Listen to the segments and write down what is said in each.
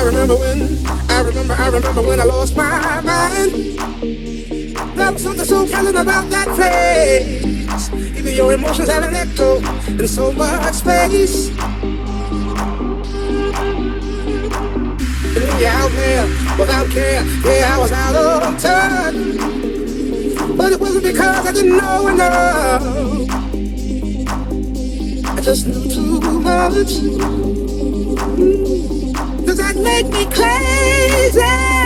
I remember when I lost my mind. There was something so pleasant about that place. Even your emotions had an echo in so much space. And when you're out there without care, yeah, I was out of touch. But it wasn't because I didn't know enough. I just knew too much. Does that make me crazy?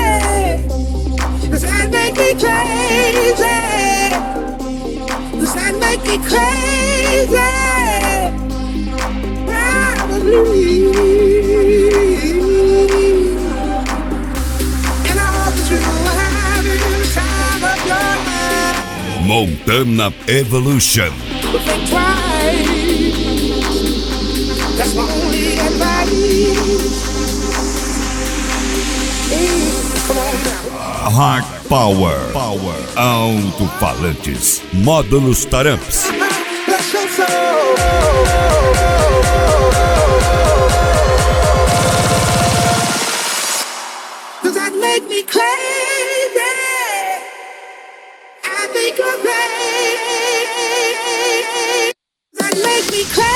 Does that make me crazy? Does that make me crazy? Probably. And I hope that you are having the time of your life. Montana Evolution. But think twice. That's my only advice. Hard Power. Alto-falantes. Módulos Taramps. Does that make me crazy? I think you're crazy. Does that make me crazy?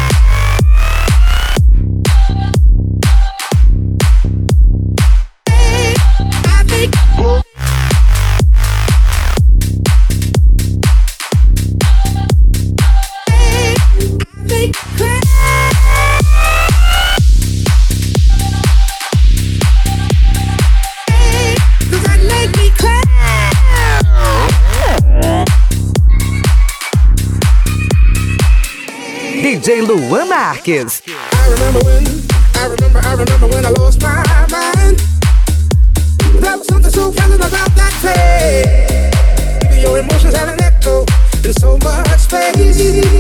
DJ Luan Marques. I remember when I lost my mind. There was something so pleasant about that place. Your emotions had an echo in so much space.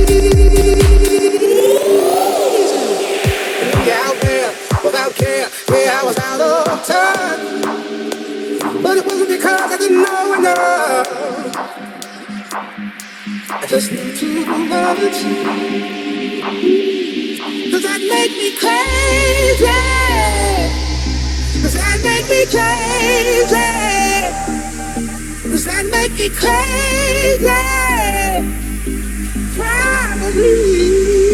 And you're out there without care, yeah, I was out of touch. But it wasn't because I didn't know enough. I just knew too much. Does that make me crazy? Does that make me crazy? Does that make me crazy? Probably.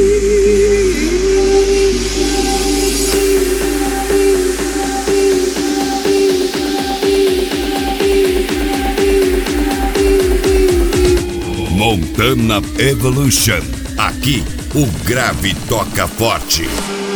Montana Evolution. Aqui, o grave toca forte.